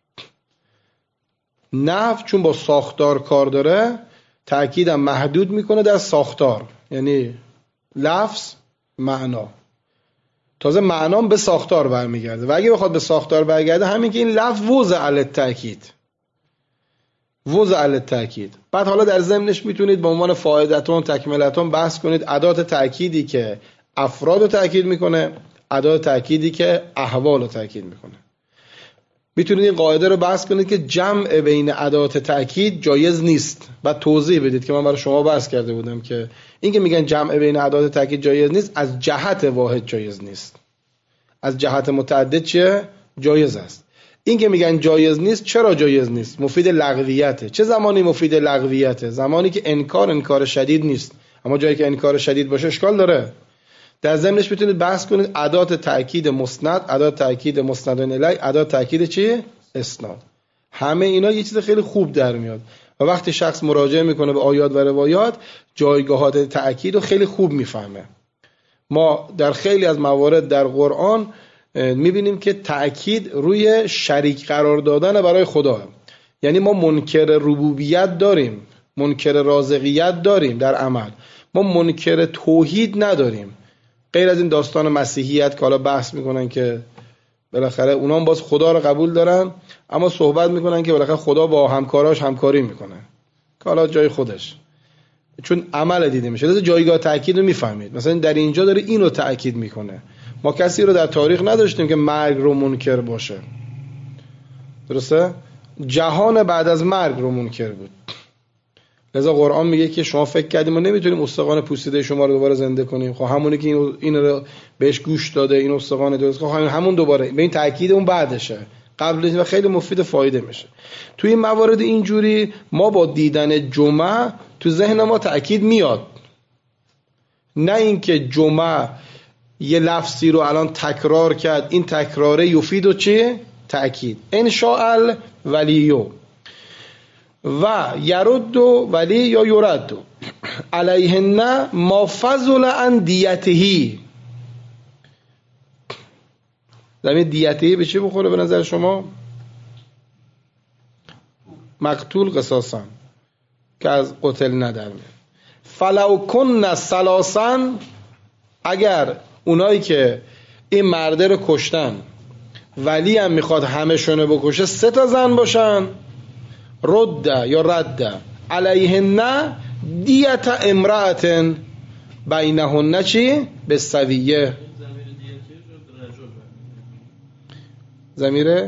نحو چون با ساختار کار داره تأکیدم محدود میکنه در ساختار، یعنی لفظ معنا، تازه معنام به ساختار برمیگرده و اگه بخواد به ساختار برگرده همین که این لفظ وضع علی تأکید، وضع علی تأکید. بعد حالا در ضمنش میتونید به عنوان فائدتون تکملتون بحث کنید ادات تأکیدی که افراد رو تأکید میکنه، ادات تأکیدی که احوال رو تأکید میکنه. میتونید این قاعده رو بحث کنید که جمع بین ادات تأکید جایز نیست و توضیح بدید که من برای شما بحث کرده بودم که این که میگن جمع بین ادات تأکید جایز نیست از جهت واحد جایز نیست، از جهت متعدد چیه؟ جایز است. این که میگن جایز نیست، چرا جایز نیست؟ مفید لغویته. چه زمانی مفید لغویته؟ زمانی که انکار شدید نیست، اما جایی که انکار شدید باشه اشکال داره. در ضمنش میتونید بحث کنید ادات تأکید مسند، ادات تأکید مسند الیه، ادات تأکید چی؟ اسناد. همه اینا یه چیز خیلی خوب در میاد و وقتی شخص مراجعه میکنه به آیات و روایات جایگاهات تأکید رو خیلی خوب میفهمه. ما در خیلی از موارد در قرآن میبینیم که تأکید روی شریک قرار دادن برای خدا، یعنی ما منکر ربوبیت داریم، منکر رازقیت داریم در عمل، ما منکر توحید نداریم. غیر از این داستان مسیحیت که حالا بحث میکنن که بالاخره اونا هم باز خدا رو قبول دارن اما صحبت میکنن که بالاخره خدا با همکاراش همکاری میکنه که حالا جای خودش، چون عمل دیده میشه. لذا جایگاه تأکید رو میفهمید. مثلا در اینجا داره اینو تأکید میکنه. ما کسی رو در تاریخ نداشتیم که مرگ رو منکر باشه، درسته؟ جهان بعد از مرگ رو منکر بود. لذا قرآن میگه که شما فکر کردیم ما نمیتونیم استخوان پوسیده شما رو دوباره زنده کنیم، خب همونی که این رو بهش گوش داده این استخوان درست، خب همون دوباره به این تأکید اون بعدشه، قبلش و خیلی مفید فایده میشه. توی این موارد اینجوری ما با دیدن جمعه تو ذهن ما تأکید میاد، نه اینکه جمعه یه لفظی رو الان تکرار کرد این تکراره یفید و چه؟ تأکید. انشاء ولیو و یرد ولی یا یرد علیهن ما فضل عن دیتهی. زمین دیتهی به چی بخوره به نظر شما؟ مقتول قصاصا که از قتل ندرمه. فلو کن ثلاثا، اگر اونایی که این مرده رو کشتن ولی هم میخواد همه شونه بکشه 3 تا زن باشن، رد یا رد علیهن دیت امرأة بینهن چی؟ به سویه. ضمیر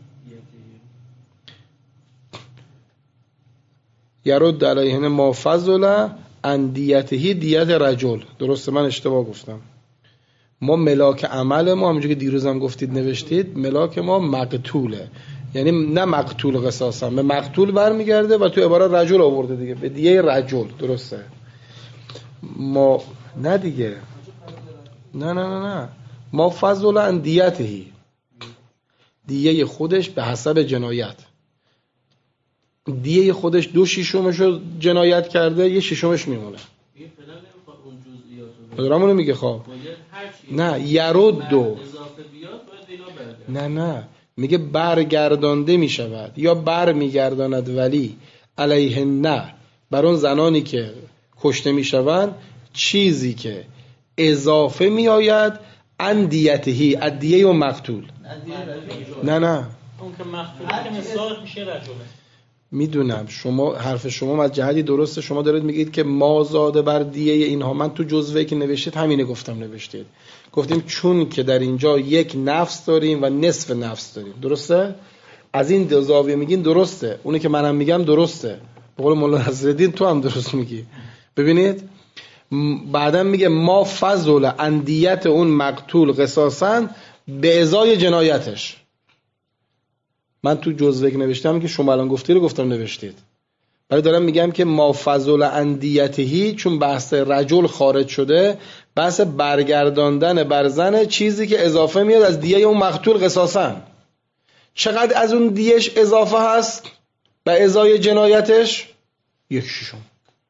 یرد علیهن ما فضل عن دیته دیت رجل. درسته من اشتباه گفتم. ما ملاک عمل ما همونجوری که دیروزم گفتید نوشتید ملاک ما مقتوله، یعنی نه مقتول قصاصا، به مقتول برمیگرده و تو عبارت رجل آورده دیگه، به دیه رجل. درسته ما نه دیگه نه ما فضل عن دیتهی، دیه خودش به حسب جنایت، دیه خودش 2/6 رو جنایت کرده، 1/6 میمونه. پدرامونو میگه خواب نه یرد دو نه میگه برگردانده میشود یا بر میگرداند ولی علیه نه بر اون زنانی که کشته میشوند چیزی که اضافه میآید اندیتهی ادیه و مقتول. نه اون که مقتول که مثال میشه رجله. میدونم شما حرف شما از جهتی درسته. شما دارید میگید که ما زاده بر دیه اینها. من تو جزوه‌ای که نوشتید همینه گفتم نوشتید. گفتیم چون که در اینجا یک نفس داریم و نصف نفس داریم. درسته؟ از این دو زاویه میگین درسته. اونی که منم میگم درسته. به قول مولانا نصرالدین تو هم درست میگی. ببینید بعدم میگه ما فضل اندیت اون مقتول قصاصاً به ازای جنایتش. من تو جزوه که نوشتم که شما الان گفتی رو گفتم نوشتید. ولی دارم میگم که ما فضل اندیتهی چون بحث رجل خارج شده، بحث برگرداندن بر زن چیزی که اضافه میاد از دیه اون مقتول قصاصاً. چقدر از اون دیهش اضافه هست به ازای جنایتش؟ 1/6. چرا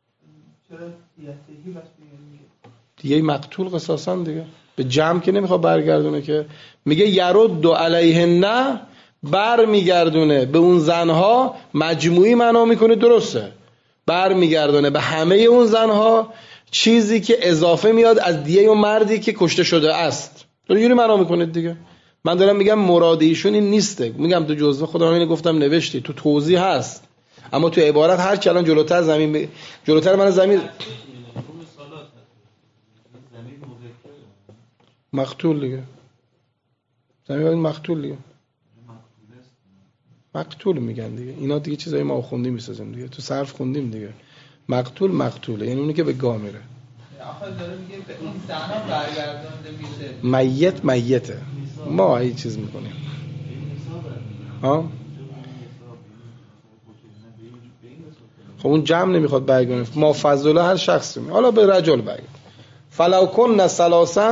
دیهی بس دیه مقتول قصاصاً دیگه. به جمع که نمیخواد برگردونه که میگه یرد علیهن، بر میگردونه به اون زنها. مجموعی معنا میکنه درسته، بر میگردونه به همه اون زنها چیزی که اضافه میاد از دیه اون مردی که کشته شده است. اینجوری معنا میکنه دیگه. من دارم میگم مراد ایشون این نیسته. میگم تو جزوه خودم اینو گفتم نوشتی، تو توضیح هست، اما تو عبارت هر چی الان جلوتر جلوتر من زمین مقتول دیگه. زمین مقتول دیگه. مقتول میگن دیگه. اینا دیگه چیزای ما خوندیم میسازیم دیگه. تو صرف خوندیم دیگه. مقتول مقتوله، یعنی اونی که به گاه میره. آخه داره میگه به اون زنها برگردونده میشه. میته. ما این چیز میکنیم. ها؟ خب اون جمع نمیخواد برگردونه. ما فضله هر شخصی می. حالا به رجل برگرد. فلو کن ثلاثا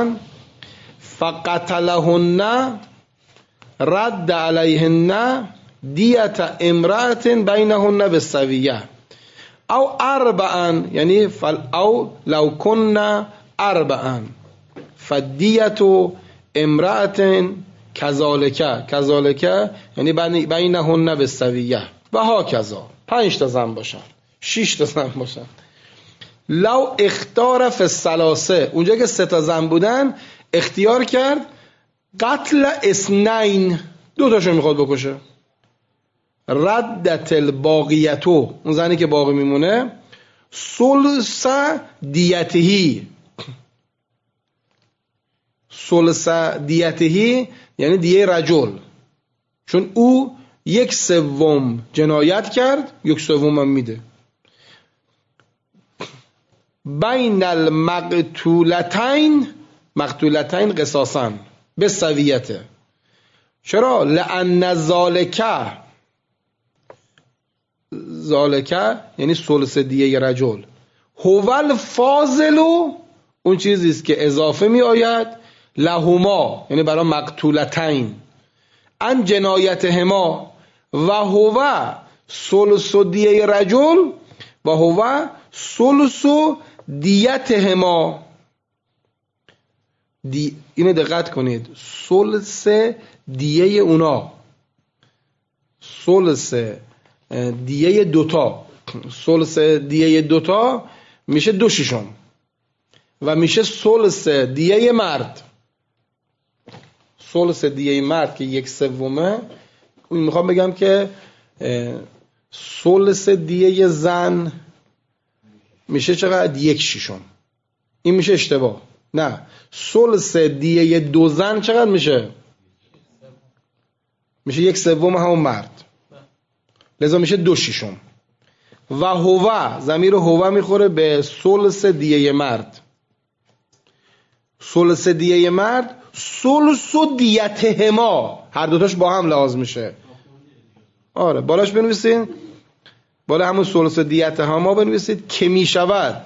فقتلهن رد علیهن دیت امرأة بینهن بالسویه او اربعا، یعنی او لو کن اربعا فدیت امرأة کذالک یعنی بینهن بالسویه و هاکذا. 5 تا زن باشن، 6 تا زن باشن. لو اختار فی الثلاثه، اونجا که 3 تا زن بودن اختیار کرد قتل اثنین، 2 تاشون میخواد بکشه. ردت الباقیتو، اون زنی که باقی میمونه، ثلث دیتهی. ثلث دیتهی یعنی دیه رجل، چون او 1/3 جنایت کرد، 1/3 هم میده. بین المقتولتین قصاصاً به سویته. چرا؟ لأن ذالک یعنی ثلث دیه رجل هو الفاضل، اون چیزیست که اضافه می آید، لهما یعنی برای مقتولتین، ان جنایتهما و هو ثلث دیه رجل و هو ثلث دیتهما. اینو دقت کنید، ثلث دیه اونا، ثلث دیه دوتا، ثلث دیه دوتا میشه 2/6 و میشه ثلث دیه مرد. ثلث دیه مرد که 1/3، اون میخوام بگم که ثلث دیه زن میشه چقدر؟ 1/6. این میشه اشتباه. نه، ثلث دیه 2 زن چقدر میشه؟ میشه 1/3 همون مرد، لذا میشه 2/6. و هو، ضمیر هو میخوره به ثلث دیه مرد. ثلث دیه مرد ثلث دیتهما، هر دوتاش با هم لحاظ میشه. آره بالاش بنویسید، بالا همون ثلث دیتهما بنویسید که میشود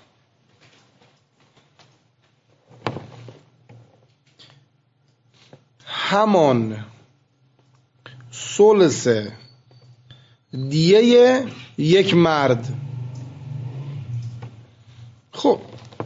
همان ثلث دیه یک مرد. خب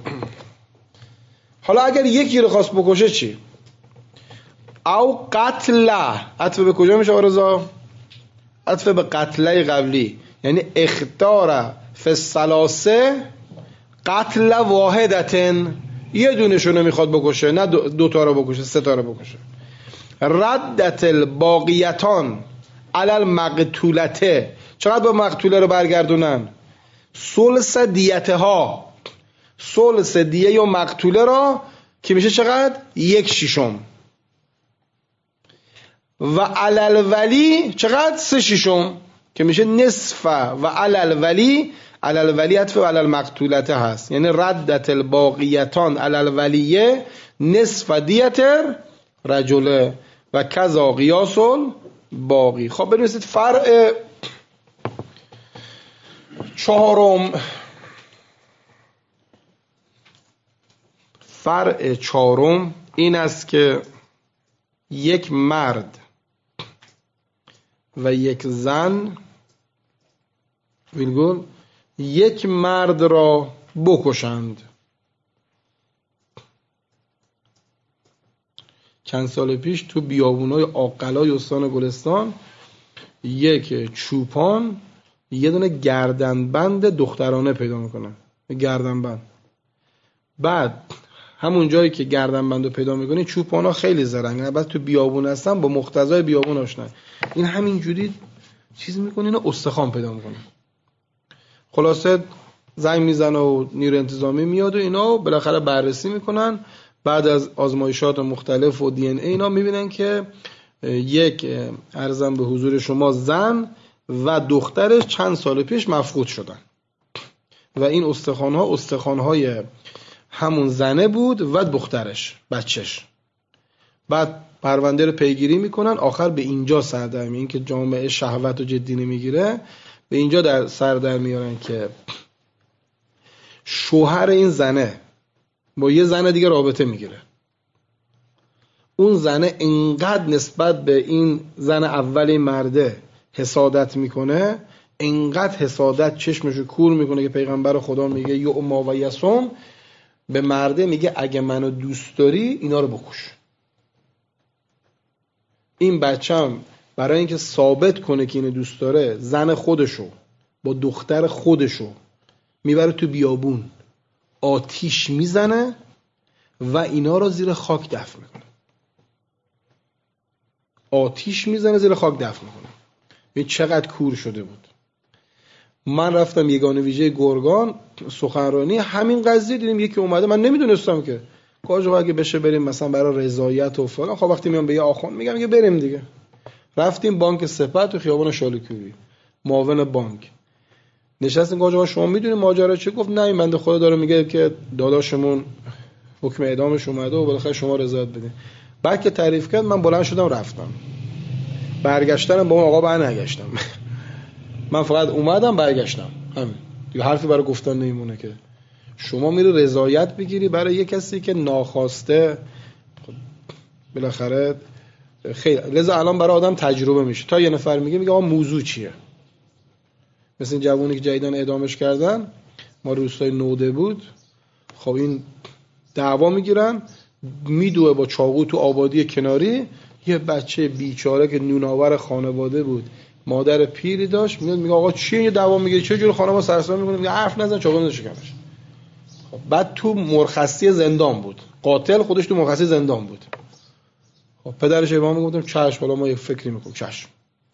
حالا اگر یکی رو خواست بکشه چی؟ او قتل، عطف به کجا میشه آرزا؟ عطف به قتله قبلی، یعنی اختار فی الثلاثه قتل واحدتن، یه دونشونو میخواد بکشه، نه 2 تا رو بکشه، 3 تا رو بکشه. ردت الباقیتان علی المقتولته، چقدر با مقتوله رو برگردونن؟ ثلث دیتها، ثلث دیه و مقتوله را که میشه چقدر؟ 1/6 و علل ولی چقدر؟ 3/6 که میشه نصف و علل ولی عطف و علل مقتولته هست، یعنی ردت الباقیتان علل ولیه نصف دیت رجله و کذا قیاس باقی. خب بنویسید فرع چهارم. فرع چهارم این است که یک مرد و یک زن ویلگول یک مرد را بکشند. چند سال پیش تو بیابونای آقلای استان گلستان یک چوپان یه دونه گردنبند دخترانه پیدا میکنه، گردنبند. بعد همون جایی که گردنبند رو پیدا میکنه چوپانا خیلی زرنگن، بعد تو بیابون هستن با مقتضای بیابون آشنن، این همینجوری چیز میکنه اینا استخوان پیدا میکنه. خلاصه زنگ میزنه و نیروی انتظامی میاد و اینا بالاخره بررسی میکنن. بعد از آزمایشات مختلف و دی ان ای اینا میبینن که یک عرضم به حضور شما زن و دخترش چند سال پیش مفقود شدن و این استخوان‌ها استخوان‌های همون زنه بود و دخترش بچهش. بعد پرونده رو پیگیری میکنن، آخر به اینجا سر در میارن، این که جامعه شهوت رو جدی نمیگیره، به اینجا در سر در میارن که شوهر این زنه با یه زن دیگه رابطه میگیره. اون زنه انقدر نسبت به این زن اول مرده حسادت میکنه، انقدر حسادت چشمشو کور میکنه که پیغمبر خدا میگه یعما و یسوم، به مرده میگه اگه منو دوست داری اینا رو بکش. این بچم برای اینکه ثابت کنه که اینو دوست داره زن خودشو با دختر خودشو میبره تو بیابون، آتیش میزنه و اینا رو زیر خاک دفن میکنه. آتیش میزنه زیر خاک دفن میکنه. این چقدر کور شده بود. من رفتم یگانه ویژه گرگان سخنرانی همین قضیه دیدیم، یکی اومده، من نمیدونستم که کاجا اگه بشه بریم مثلا برای رضایت و فلان. خب وقتی میام به یه آخوند میگم که بریم دیگه. رفتیم بانک سپاه تو خیابان شالکوبی، معاون بانک نشستیم. کاجا شما میدونید ماجرا چه؟ گفت نه این بنده خدا داره میگه که داداشمون حکم اعدامش اومده و بالاخره شما رضایت بدین. بعد که تعریف کرد من بلند شدم رفتم. برگشتنم با اون آقا برنگشتم. من فقط اومدم برگشتم، همین دیگه. حرفی برای گفتن نمیمونه که شما میری رضایت بگیری برای یه کسی که ناخواسته بالاخره خیلی. لذا الان برای آدم تجربه میشه، تا یه نفر میگه آقا موضوع چیه. مثل این جوونی که جدیدن اعدامش کردن، ما روستای نوده بود. خب این دعوا میگیرن، میدوه با چاقو تو آبادی کناری. یه بچه بیچاره که نوناور خانواده بود، مادر پیری داشت، میاد میگه آقا چیه یه دعوا میگیری، چه جور خانواده سرسام میکنه؟ میگه حرف نزن، چاقو نشکنش. خب بعد تو مرخصی زندان بود، قاتل خودش تو مرخصی زندان بود. خب پدرش ایوان میگفتم چشم، حالا ما یه فکری میکنیم. چشم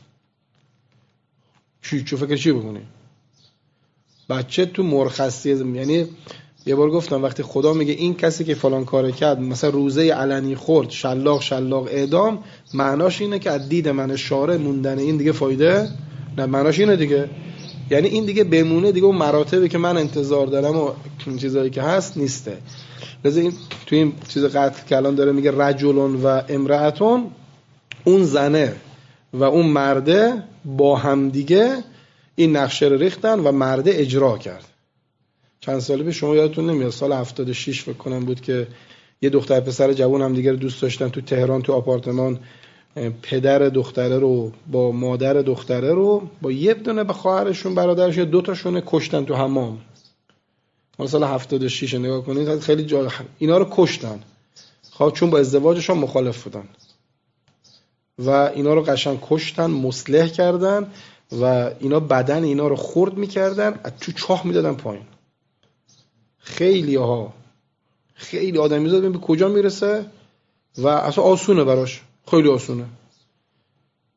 چه فکر چی بکنی؟ بچه تو مرخصی یعنی یه بار گفتم وقتی خدا میگه این کسی که فلان کار کرد، مثلا روزه علنی خورد، شلاق اعدام، معناش اینه که از دید من شارع موندن این دیگه فایده نه. معناش اینه دیگه، یعنی این دیگه بمونه دیگه، اون مراتبی که من انتظار دارم و این چیزایی که هست نیسته. لذا این تو این چیز قتل که الان داره میگه رجلون و امرأتون، اون زنه و اون مرده با هم دیگه این نقشه رو ریختن و مرده اجرا کرد. چند سال پیش شما یادتون نمیاد، سال 76 فکر کنم بود که یه دختر پسر جوان هم دیگه رو دوست داشتن تو تهران، تو آپارتمان. پدر دختره رو با مادر دختره رو با یه دونه به خواهرشون برادرش یا دو تاشون کشتن تو حمام. مال سال 76 نگاه کنید، خیلی جا اینا رو کشتن. خب چون با ازدواجشون مخالف بودن و اینا رو قشنگ کشتن، مصلح کردن و اینا بدن اینا رو خرد می‌کردن، از تو چاه میدادن پایین. خیلی آدمیزاد به کجا میرسه و اصلا آسونه براش، خیلی آسونه.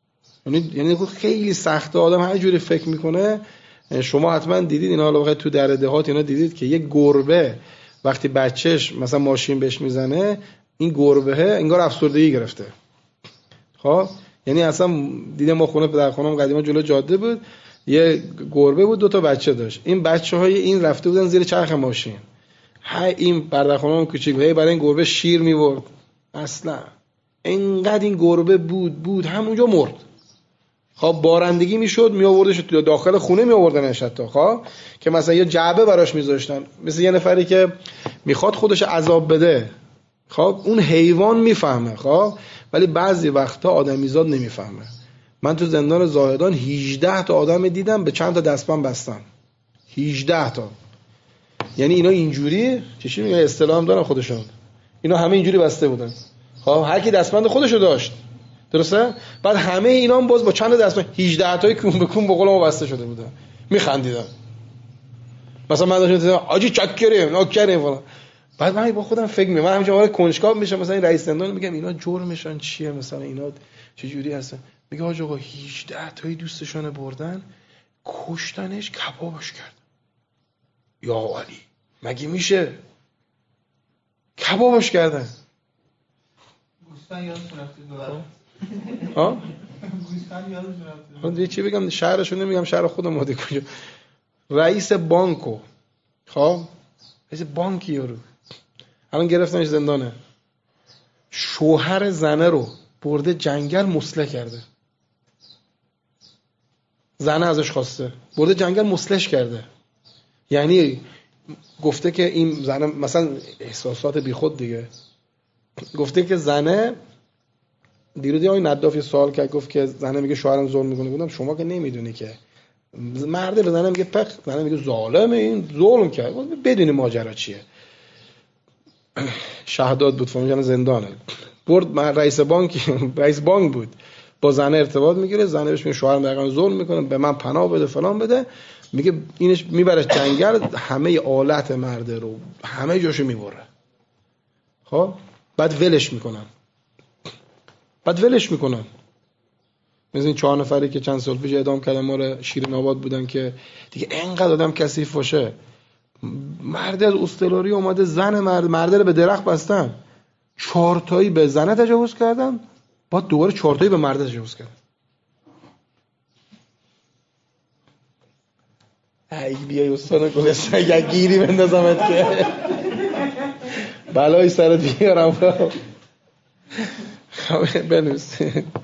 یعنی خیلی سخته. آدم هر جوری فکر میکنه. شما حتما دیدید اینا، حالا واقعا تو در دهات اینا دیدید که یه گربه وقتی بچهش مثلا ماشین بهش میزنه، این گربه انگار افسردگی گرفته. خب یعنی اصلا دیدم ما خونه پدر خانم قدیما جلو جاده بود، یه گربه بود 2 تا بچه داشت. این بچه‌های این رفته بودن زیر چرخ ماشین. این پدر خانم کوچیک برای این گربه شیر میورد. اصلا اینقدر این گربه بود همونجا مرد. خب بارندگی میشد میآوردش تو داخل خونه میآوردنش حتی. خب که مثلا یه جعبه براش میذاشتن، مثل یه نفری که میخواد خودش عذاب بده. خب اون حیوان میفهمه. خب ولی بعضی وقتا آدمیزاد نمیفهمه. من تو زندان زاهدان 18 تا آدم دیدم به چند تا دستبند بستن. 18 تا. یعنی اینا اینجوری چی میگه اصطلاح هم دارن خودشون. اینا همه اینجوری بسته بودن. خب هر کی دستبند خودشو داشت. درسته؟ بعد همه اینا هم باز با چند تا دستبند 18 تایی کون به کون به قول ما بسته شده بودن. میخندیدن. مثلا من داشتم آجی چکریم نوکریم فلان. بعد من با خودم فکر می‌کنم، من همینجوری وارد کنجکاو میشم، مثلا این رئیس زندان میگم اینا جرمشان چیه، مثلا اینا چه جوری هستن. میگه آقا 18 تایی دوستشون بردن کشتنش کبابش کرد. یا علی مگه میشه؟ کبابش کردن. گوستان یادتون رفته دوباره. ها؟ گوستان یادتون رفته. من دیگه چی بگم، شهرشو نمیگم، شهر خودم اومده کجا. رئیس بانکو، خب رئیس بانکی رو الان گرفتنش زندانه. شوهر زنه رو برده جنگل مسله کرده. زنه ازش خواسته برده جنگل مسلش کرده. یعنی گفته که این زنه مثلا احساسات بیخود دیگه، گفته که زنه دیروز آقای نداف یه سوال کرد، گفت که زنه میگه شوهرم ظلم میکنه. گفتم شما که نمیدونی که مرده به زنه میگه پخ، زنه میگه ظالمه این ظلم کرد. بدونی ماجرا چیه. شهداد بود فهمیدن زندانه. برد رئیس بانک بود، با زنه ارتباط میگیره، زنه بهش میگه شوهرم دقیقاً ظلم میکنه، به من پناه بده فلان بده. میگه اینش میبره جنگل، همه آلت مرده رو همه جاشو میبره. خب بعد ولش میکنن. مثل این 4 نفری که چند سال پیش اعدام کردن ما رو شیرین آباد بودن که دیگه اینقدر آدم کثیف باشه. مرد از استرالاری اومده زن مرده رو به درخت بستن، 4 تایی به زنه تجاوز کردن، بعد دوباره 4 تایی به مرده تجاوز کردن. ای بیای استاد گلستان یک گیری بندازمت که بلای سرت بیارم. بنویس.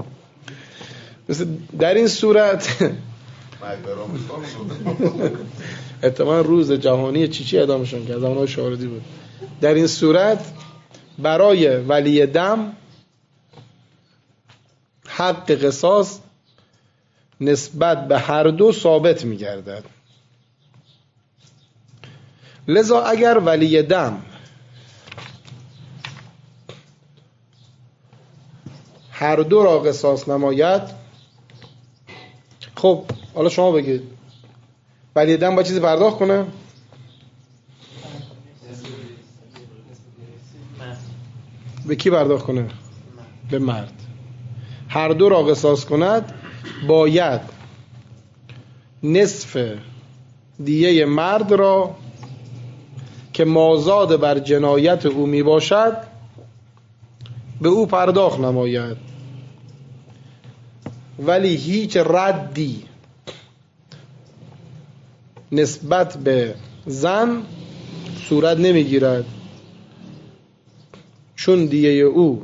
در این صورت احتمال روز جهانی چیچی اعدامشون کرد، زمان شاردی بود. در این صورت برای ولی دم حق قصاص نسبت به هر دو ثابت می‌گردد. لذا اگر ولی دم هر دو را قصاص نماید، خب حالا شما بگید ولی دم با چیزی پرداخت کنه؟ به کی پرداخت کنه؟ به مرد. هر دو را قصاص کند باید نصف دیه مرد را که مازاد بر جنایت او می باشد به او پرداخت نماید، ولی هیچ ردی نسبت به زن صورت نمی گیرد، چون دیه او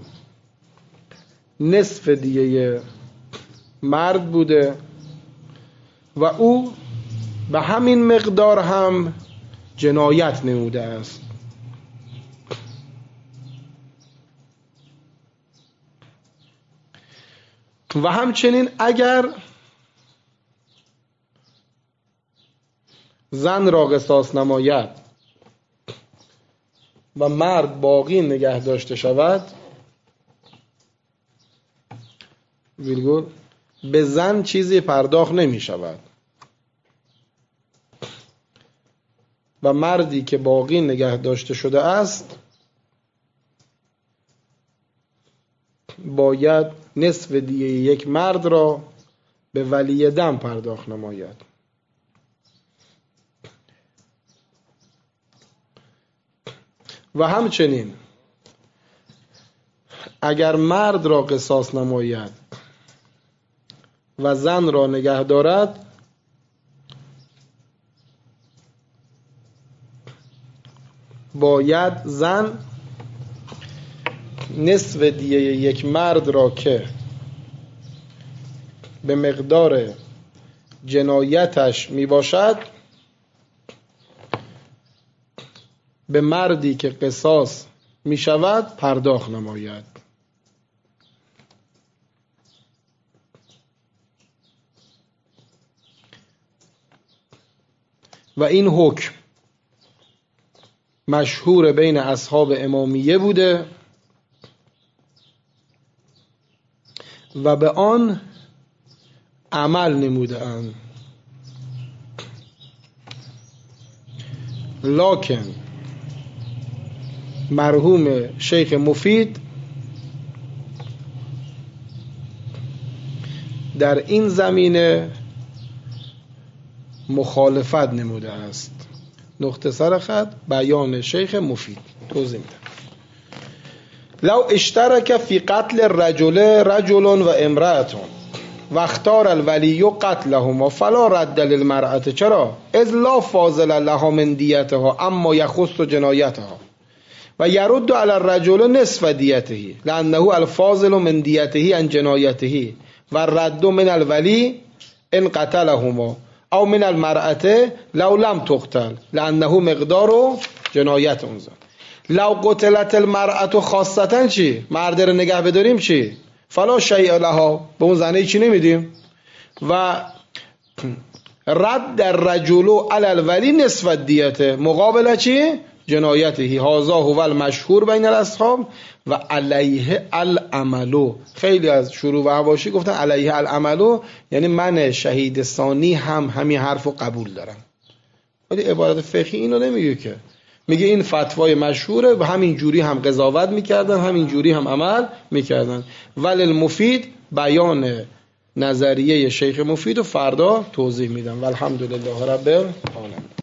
نصف دیه مرد بوده و او به همین مقدار هم جنایت نموده است. و همچنین اگر زن را قصاص نماید و مرد باقی نگه داشته شود، ویرگول به زن چیزی پرداخت نمی شود و مردی که باقی نگه داشته شده است باید نصف دیه یک مرد را به ولی دم پرداخت نماید. و همچنین اگر مرد را قصاص نماید و زن را نگه دارد، باید زن نصف دیه یک مرد را که به مقدار جنایتش می باشد به مردی که قصاص می شود پرداخت نماید. و این حکم مشهور بین اصحاب امامیه بوده و به آن عمل نموده اند. لکن مرحوم شیخ مفید در این زمینه مخالفت نموده است. نقطه سر خط بیان شیخ مفید توضیح میدم. لو اشترک فی قتل رجل و امرأة و اختار الولی قتلهما فلا رد للمرأة. چرا؟ اذ لا فاضل لها من دیتها اما یخص جنایتها و یرد علی الرجل نصف دیته لانه الفاضل من دیته عن جنایته و رد من الولی ان قتلهما او من المرأة لو لم تقتل لانه مقدار جنایت اون زن. لو قتلت المرأة خاصتا چی؟ مرد رو نگه بداریم چی؟ فلا شیء لها، به اون زنه چی نمیدیم. و رد در رجل علی الولی نصف دیت مقابل چی؟ جنایته. هذا هو المشهور بین الاصحاب و علیه العملو. خیلی از شروع و حواشی گفتن علیه العملو، یعنی من شهید ثانی هم همین حرفو قبول دارم، ولی عبارت فقهی اینو نمیگه که، میگه این فتوای مشهوره و همین جوری هم قضاوت میکردن، همین جوری هم عمل میکردن. ولی المفید بیان نظریه شیخ مفید و فردا توضیح میدم. والحمدلله رب العالمین.